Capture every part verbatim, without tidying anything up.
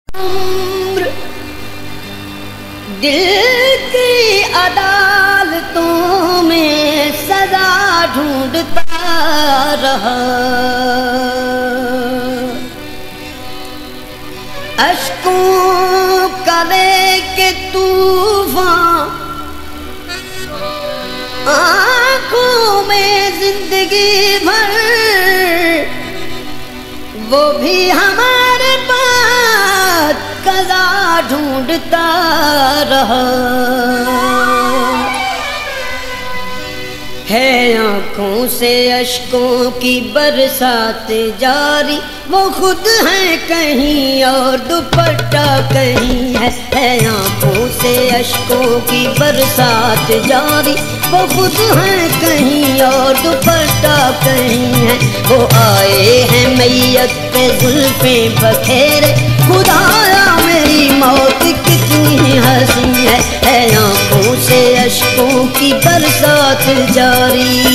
उम्र दिल की अदालतों में सदा ढूंढता रहा, अश्कों करे के तूफान आँखों में जिंदगी भर, वो भी हमारे पास कज़ा ढूंढता रहा। है आँखों से अश्कों की बरसात जारी, वो खुद है कहीं और दुपट्टा कहीं है। है आँखों से अश्कों की बरसात जारी, वो खुद है कहीं और दुपट्टा कहीं है। वो आए हैं मैयत पे जुल्फे बखेरे, खुदाया मेरी मौत कितनी हंसी है। है आँखों से अश्कों की बरसात जारी।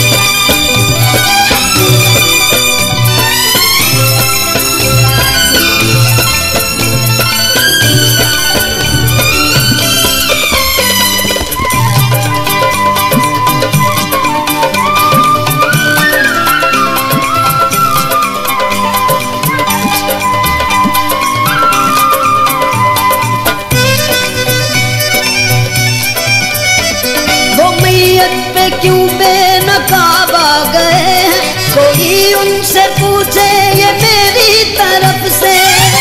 क्यों बेनकाब आ गए हैं, कोई उनसे पूछे ये मेरी तरफ से।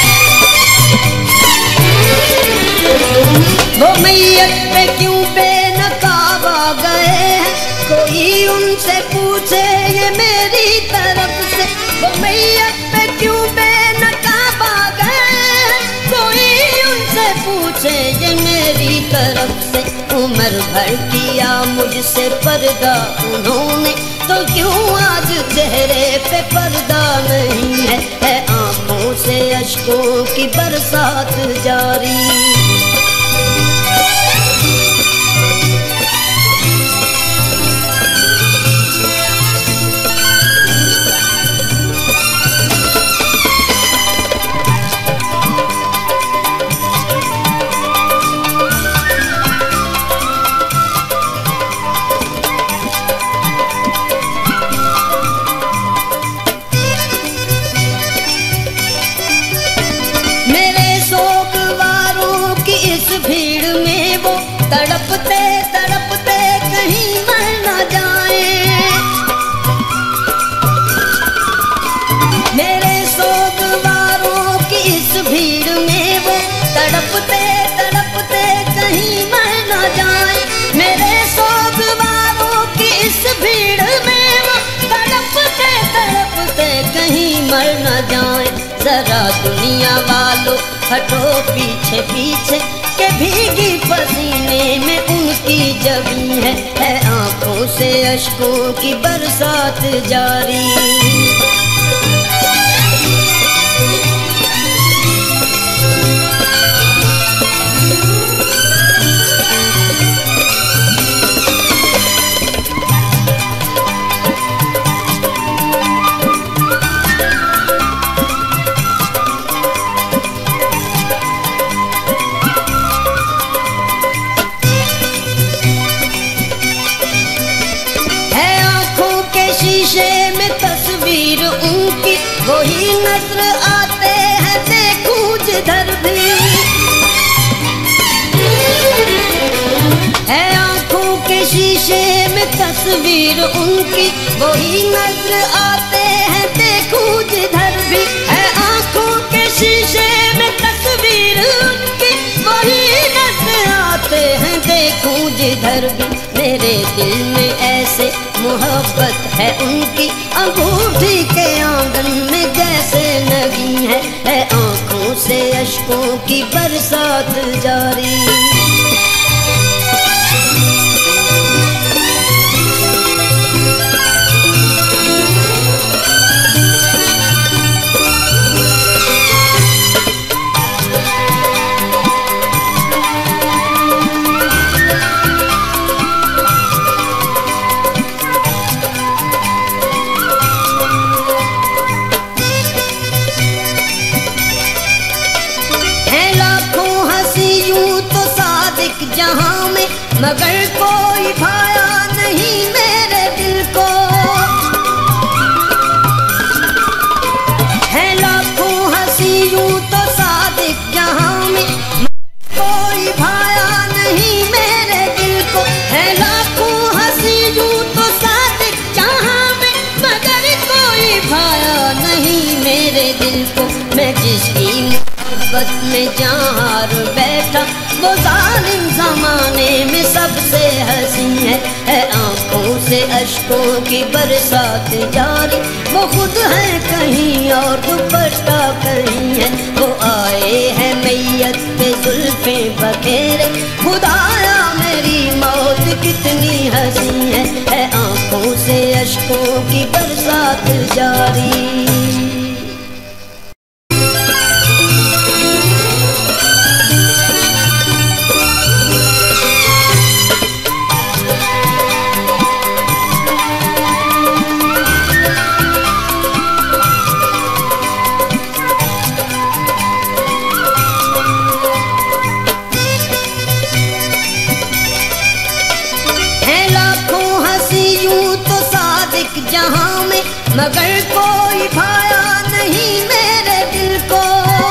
वो मैयत पे क्यों बेनकाब आ गए हैं, कोई उनसे पूछे ये मेरी तरफ से। वो मैयत पे क्यों बेनकाब आ गए हैं, कोई उनसे पूछे ये मेरी तरफ से। उम्र भर किया मुझसे पर्दा उन्होंने, तो क्यों आज चेहरे पे पर्दा नहीं है। है आँखों से अश्कों की बरसात जारी। भीड़ में वो तड़पते तड़पते कहीं मर न जाए। मेरे सोगवारों की इस भीड़ में वो तड़पते तड़पते कहीं मर न जाए। मेरे सोगवारों की इस भीड़ में वो तड़पते तड़पते कहीं मर न जाए। जरा दुनिया वालों हटो पीछे पीछे, के भीगी पसीने में उनकी जबी है। है आँखों से अश्कों की बरसात जारी। शीशे में तस्वीर उनकी वही नजर आते हैं, देखूं जिधर भी। है आँखों के शीशे में तस्वीर उनकी वही नजर आते हैं, देखूं जिधर भी। है आँखों के शीशे में तस्वीर उनकी वही नजर आते हैं, देखूं जिधर भी। मेरे दिल में ऐसे मोहब्बत है उनकी, अंगूठी के आंगन में जैसे लगी है। है आँखों से अश्कों की बरसात जारी। है लाखों हंसी यूं तो सादिक जहां में, मगर कोई भाया नहीं मेरे दिल को। है लाखों हंसी यूं तो सादिक जहां में, कोई भाया नहीं मेरे दिल को। है लाखों हंसी यूं तो सादिक जहां में, मगर कोई भाया नहीं मेरे दिल को। मैं जिसकी मोहब्बत में जहां बैठा, वो जालिम जमाने में सबसे हंसी है। है आंखों से अश्कों की बरसात जारी, वो खुद है कहीं और दुपट्टा कहीं है। वो आए हैं मैयत पे जुल्फे बखेरे, खुदाया मेरी मौत कितनी हंसी है। है आंखों से अश्कों की बरसात जारी। जहां में, मगर कोई भाया नहीं मेरे दिल को।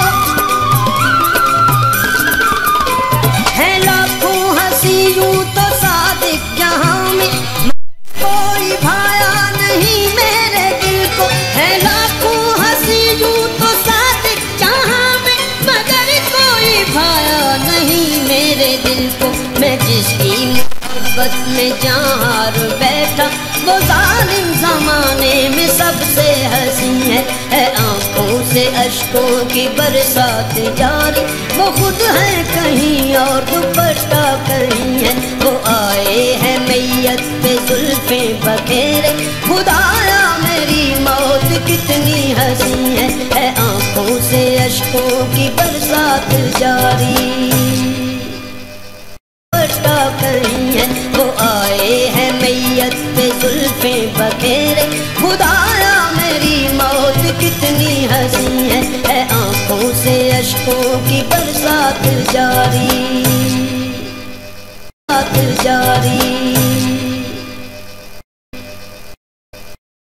है लाखों हंसी यूं तो सादिक जहां में, कोई भाया नहीं मेरे दिल को। है लाखों हंसी यूं तो सादिक जहां में, मगर कोई भाया नहीं मेरे दिल को। मैं जिसकी मोहब्बत में जहां बैठा, वो जालिम जमाने में सबसे हंसी है। है आंखों से अश्कों की बरसात जारी, वो खुद है कहीं और दुपट्टा कहीं है। वो आए हैं मैयत पे जुल्फे बखेरे, खुदाया मेरी मौत कितनी हंसी है। है आंखों से अश्कों की बरसात जारी, दुपट्टा कहीं है। वो आए हैं मैयत पे जुल्फे बखेरे, खुदाया मेरी मौत कितनी हंसी है। है आंखों से अश्कों की बरसात जारी, जारी।